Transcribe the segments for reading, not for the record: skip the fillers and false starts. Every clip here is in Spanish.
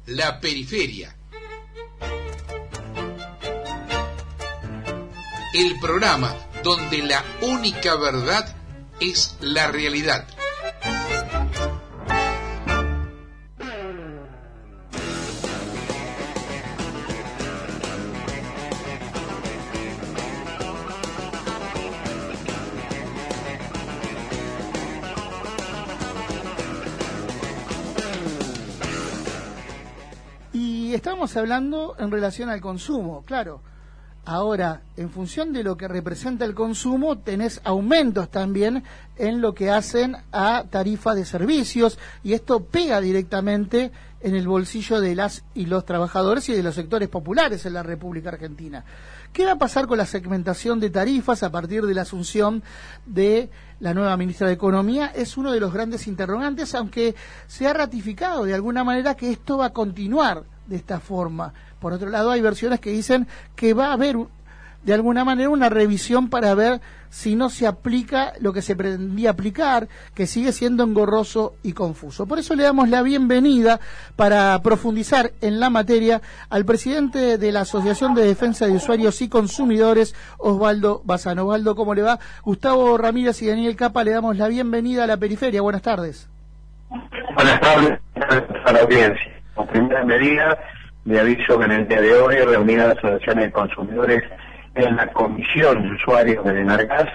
La Periferia. El programa donde la única verdad es la realidad. Estamos hablando en relación al consumo, claro. Ahora, en función de lo que representa el consumo, tenés aumentos también en lo que hacen a tarifa de servicios, y esto pega directamente en el bolsillo de las y los trabajadores y de los sectores populares en la República Argentina. ¿Qué va a pasar con la segmentación de tarifas a partir de la asunción de la nueva ministra de Economía? Es uno de los grandes interrogantes, aunque se ha ratificado de alguna manera que esto va a continuar de esta forma. Por otro lado, hay versiones que dicen que va a haber de alguna manera una revisión para ver si no se aplica lo que se pretendía aplicar, que sigue siendo engorroso y confuso. Por eso le damos la bienvenida, para profundizar en la materia, al presidente de la Asociación de Defensa de Usuarios y Consumidores, Osvaldo Bazán. Osvaldo, ¿cómo le va? Gustavo Ramírez y Daniel Capa, le damos la bienvenida a La Periferia. Buenas tardes. Buenas tardes a la audiencia. Como primera medida, le aviso que en el día de hoy, reunida las asociaciones de consumidores en la Comisión de Usuarios de Enargas,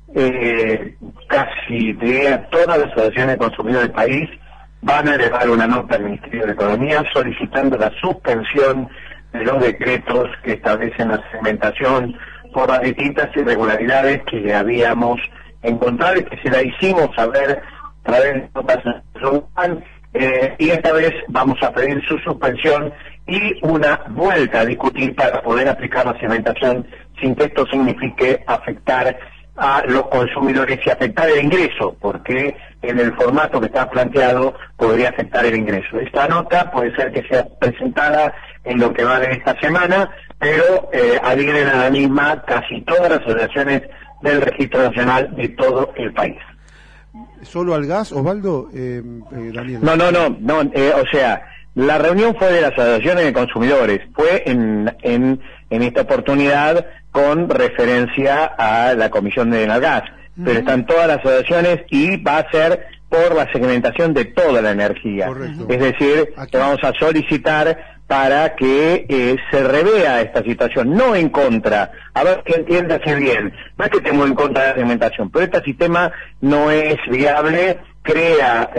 casi de todas las asociaciones de consumidores del país van a elevar una nota al Ministerio de Economía solicitando la suspensión de los decretos que establecen la segmentación por las distintas irregularidades que le habíamos encontrado y que se la hicimos saber a través de notas nacionales. Y esta vez vamos a pedir su suspensión y una vuelta a discutir para poder aplicar la segmentación sin que esto signifique afectar a los consumidores y afectar el ingreso, porque en el formato que está planteado podría afectar el ingreso. Esta nota puede ser que sea presentada en lo que va de esta semana, pero adhieren a la misma casi todas las asociaciones del Registro Nacional de todo el país. ¿Solo al gas, Osvaldo? Daniel. No, o sea, la reunión fue de las asociaciones de consumidores, fue en esta oportunidad con referencia a la Comisión de Enargas, pero están todas las asociaciones y va a ser por la segmentación de toda la energía. Correcto. Es decir, que vamos a solicitar para que se revea esta situación, no en contra, a ver que entiéndase bien, no es que estemos en contra de la segmentación, pero este sistema no es viable, crea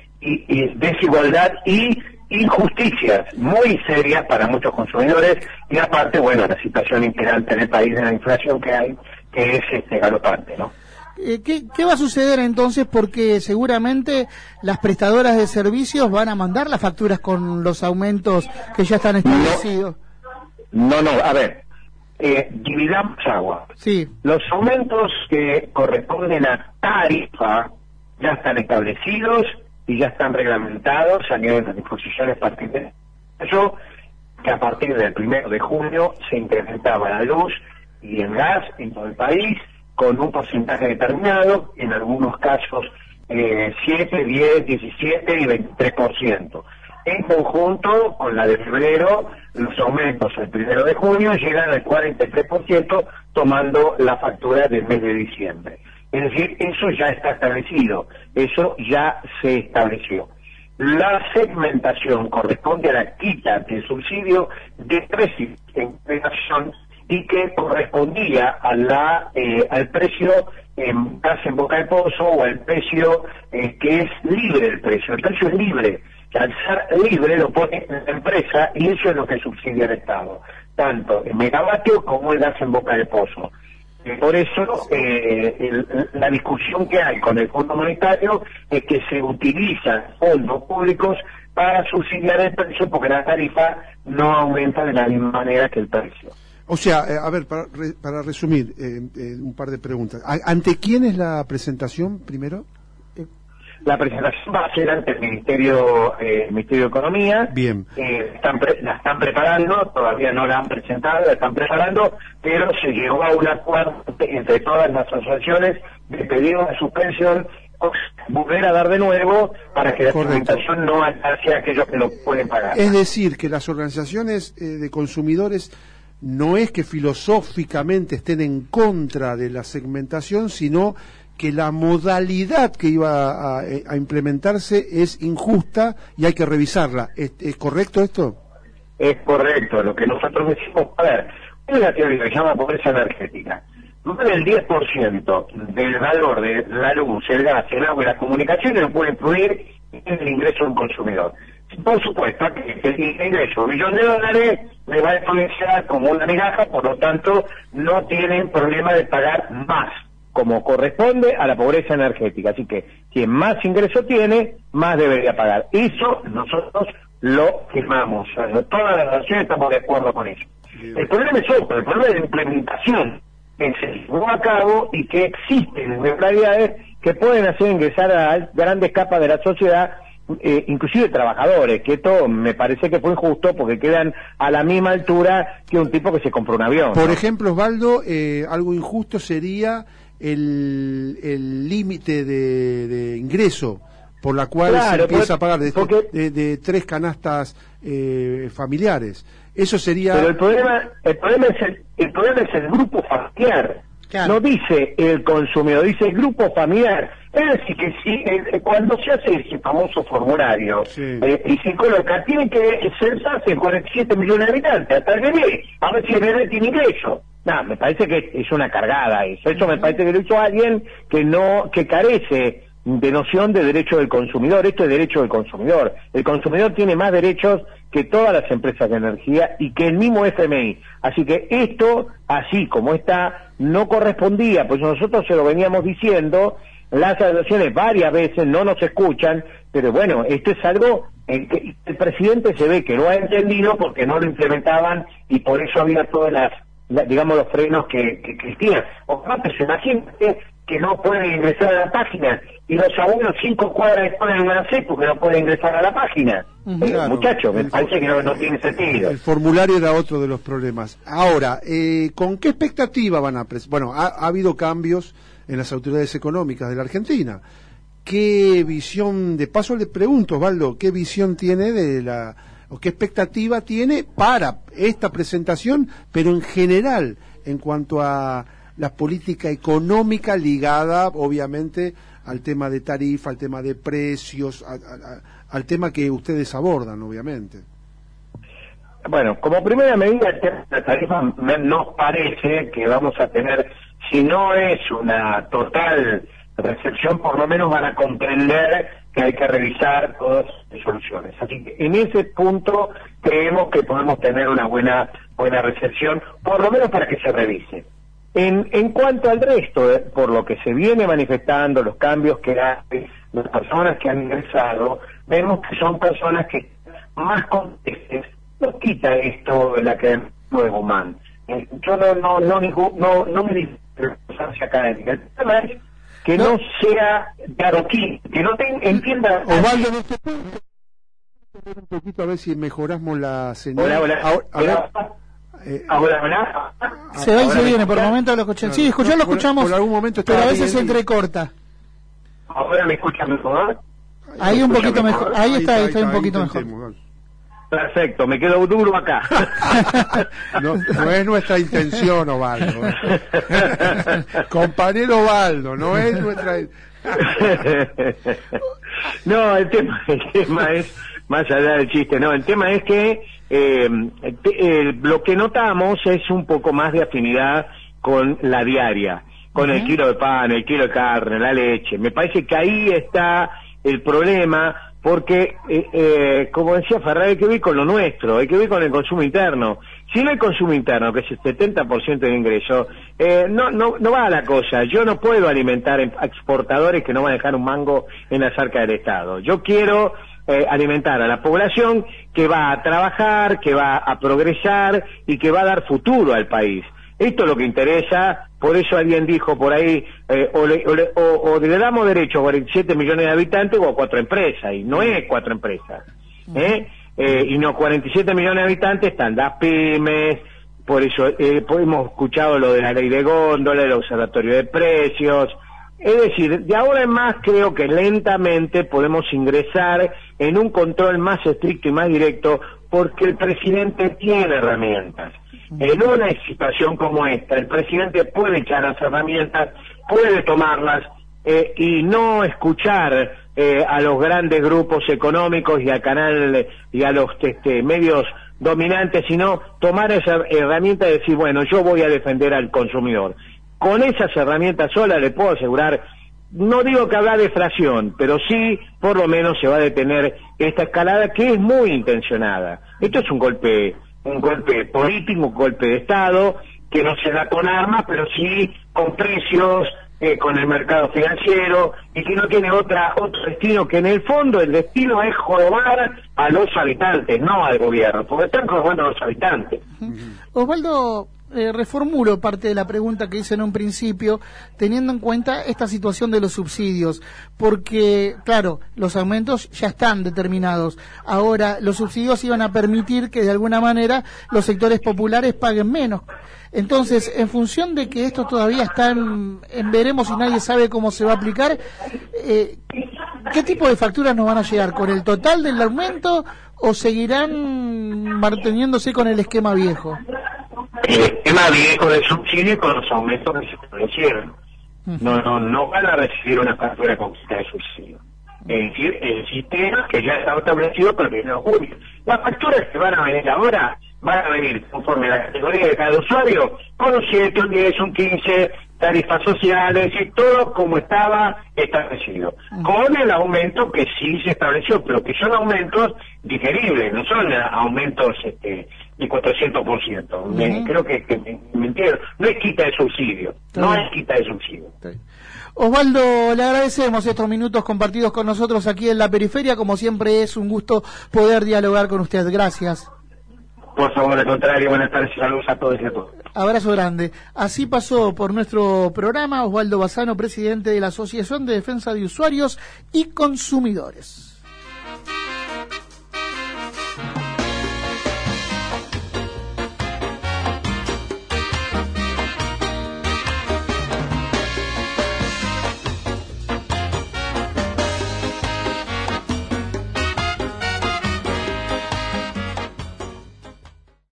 y desigualdad y injusticias muy serias para muchos consumidores, y aparte, bueno, la situación imperante en el país de la inflación que hay, que es galopante, ¿no? ¿Qué va a suceder entonces? Porque seguramente las prestadoras de servicios van a mandar las facturas con los aumentos que ya están establecidos. No, a ver, dividamos agua. Sí. Los aumentos que corresponden a tarifa ya están establecidos y ya están reglamentados a nivel de las disposiciones particulares. Eso, que a partir del 1 de junio se incrementaba la luz y el gas en todo el país, con un porcentaje determinado, en algunos casos 7, 10, 17 y 23%. En conjunto, con la de febrero, los aumentos el 1 de junio llegan al 43%, tomando la factura del mes de diciembre. Es decir, eso ya está establecido, eso ya se estableció. La segmentación corresponde a la quita del subsidio de precios en relación y que correspondía a al precio en gas en boca de pozo o al precio que es libre el precio. El precio es libre, que al ser libre lo pone la empresa y eso es lo que subsidia el Estado, tanto el megavatio como el gas en boca de pozo. Por eso la discusión que hay con el Fondo Monetario es que se utilizan fondos públicos para subsidiar el precio porque la tarifa no aumenta de la misma manera que el precio. O sea, a ver, para resumir, un par de preguntas. ¿Ante quién es la presentación primero? La presentación va a ser ante el Ministerio de Economía. Bien. La están preparando, todavía no la han presentado, la están preparando, pero se llegó a un acuerdo entre todas las asociaciones de pedir una suspensión volver a dar de nuevo para que la segmentación no alcance a aquellos que no pueden pagar. Es decir, que las organizaciones de consumidores no es que filosóficamente estén en contra de la segmentación, sino que la modalidad que iba a implementarse es injusta y hay que revisarla. ¿Es correcto esto? Es correcto. Lo que nosotros decimos, a ver, es la teoría que se llama pobreza energética. Más del 10% del valor de la luz, el gas, el agua y las comunicaciones no puede influir en el ingreso de un consumidor. Por supuesto que el ingreso de $1.000.000 le va a influenciar como una migaja, por lo tanto no tienen problema de pagar más, como corresponde a la pobreza energética. Así que quien más ingreso tiene, más debería pagar. Eso nosotros lo firmamos. O sea, todas las naciones estamos de acuerdo con eso. El problema es otro, el problema es la implementación que se llevó a cabo y que existen irregularidades que pueden hacer ingresar a grandes capas de la sociedad, inclusive trabajadores, que esto me parece que fue injusto porque quedan a la misma altura que un tipo que se compró un avión. Por ejemplo, Osvaldo, algo injusto sería el límite de ingreso por la cual se empieza a pagar de 3 canastas familiares. Eso sería. Pero el problema es el grupo familiar. Claro. No dice el consumidor, dice el grupo familiar. Es decir, que si cuando se hace ese famoso formulario y se coloca, tiene que censarse 47 millones de habitantes, hasta el bebé, a ver si el bebé tiene ingreso. No, me parece que es una cargada eso. Eso me parece que lo hizo alguien que carece de noción de derecho del consumidor. Esto es derecho del consumidor. El consumidor tiene más derechos que todas las empresas de energía y que el mismo FMI. Así que esto, así como está, no correspondía, pues nosotros se lo veníamos diciendo, las asociaciones varias veces no nos escuchan, pero bueno, esto es algo que el presidente se ve que no ha entendido porque no lo implementaban y por eso había todas digamos, los frenos que existían. Aparte, se imagínate que no pueden ingresar a la página y los abuelos 5 cuadras después del Gansé porque no pueden ingresar a la página. Claro, muchachos, me parece que no tiene sentido. El formulario era otro de los problemas. Ahora, ¿con qué expectativa van a Bueno, ha habido cambios en las autoridades económicas de la Argentina. ¿Qué visión, de paso le pregunto, Osvaldo, qué visión tiene o qué expectativa tiene para esta presentación, pero en general, en cuanto a la política económica ligada, obviamente, al tema de tarifa, al tema de precios, al tema que ustedes abordan, obviamente? Bueno, como primera medida, el tema de la tarifa nos parece que vamos a tener, si no es una total recepción, por lo menos van a comprender que hay que revisar todas las soluciones. Así que en ese punto creemos que podemos tener una buena recepción, por lo menos para que se revise. En cuanto al resto, por lo que se viene manifestando, los cambios que hacen las personas que han ingresado, vemos que son personas que más contextos. No quita esto la que de Guzmán. Yo no me digo circunstancia académica. El tema es que no sea de adoquín, que no entienda. Osvaldo, no te puedo un poquito a ver si mejoramos la señal. Ahora. Se va y se viene, por el momento lo escuchan. Sí, lo escuchamos, por algún momento pero a veces se entrecorta. Ahora me escuchan mejor. Ahí un poquito mejor. Ahí está un poquito mejor. Perfecto, me quedo duro acá. No es nuestra intención, Osvaldo. Compañero Osvaldo, no es nuestra. No, el tema es más allá del chiste, no, el tema es que lo que notamos es un poco más de afinidad con la diaria, con el kilo de pan, el kilo de carne, la leche. Me parece que ahí está el problema, porque, como decía Ferrer, hay que ver con lo nuestro, hay que ver con el consumo interno. Si no hay consumo interno, que es el 70% de ingreso, no va a la cosa. Yo no puedo alimentar a exportadores que no van a dejar un mango en la arca del Estado. Yo quiero alimentar a la población que va a trabajar, que va a progresar y que va a dar futuro al país. Esto es lo que interesa, por eso alguien dijo por ahí, o le damos derecho a 47 millones de habitantes o a 4 empresas, y no es 4 empresas, y no 47 millones de habitantes, están las pymes, por eso hemos escuchado lo de la ley de góndola, el observatorio de precios, Es decir, de ahora en más creo que lentamente podemos ingresar en un control más estricto y más directo, porque el presidente tiene herramientas. En una situación como esta, el presidente puede echar las herramientas, puede tomarlas y no escuchar a los grandes grupos económicos y al canal y a los medios dominantes, sino tomar esa herramienta y decir, bueno, yo voy a defender al consumidor. Con esas herramientas solas le puedo asegurar, no digo que habrá deflación, pero sí por lo menos se va a detener esta escalada que es muy intencionada. Esto es un golpe político, un golpe de Estado, que no se da con armas, pero sí con precios, con el mercado financiero, y que no tiene otro destino, que en el fondo el destino es jorobar a los habitantes, no al gobierno, porque están jorobando a los habitantes. Osvaldo, reformulo parte de la pregunta que hice en un principio, teniendo en cuenta esta situación de los subsidios, porque, claro, los aumentos ya están determinados. Ahora, los subsidios iban a permitir que de alguna manera los sectores populares paguen menos. Entonces, en función de que esto todavía está en veremos y nadie sabe cómo se va a aplicar, ¿qué tipo de facturas nos van a llegar? ¿Con el total del aumento o seguirán manteniéndose con el esquema viejo? El esquema viejo del subsidio y con los aumentos que se establecieron. No van a recibir una factura completa de subsidio. Es decir, el sistema que ya está establecido para el 1 de julio. Las facturas que van a venir ahora van a venir conforme a la categoría de cada usuario, con un 7, un 10, un 15, tarifas sociales y todo como estaba establecido. Con el aumento que sí se estableció, pero que son aumentos digeribles, no son aumentos de 400%. Creo que me entiendo. No es quita de subsidio. Osvaldo, le agradecemos estos minutos compartidos con nosotros aquí en La Periferia. Como siempre es un gusto poder dialogar con usted. Gracias. Por favor, al contrario, buenas tardes y saludos a todos y a todas. Abrazo grande. Así pasó por nuestro programa Osvaldo Bassano, presidente de la Asociación de Defensa de Usuarios y Consumidores.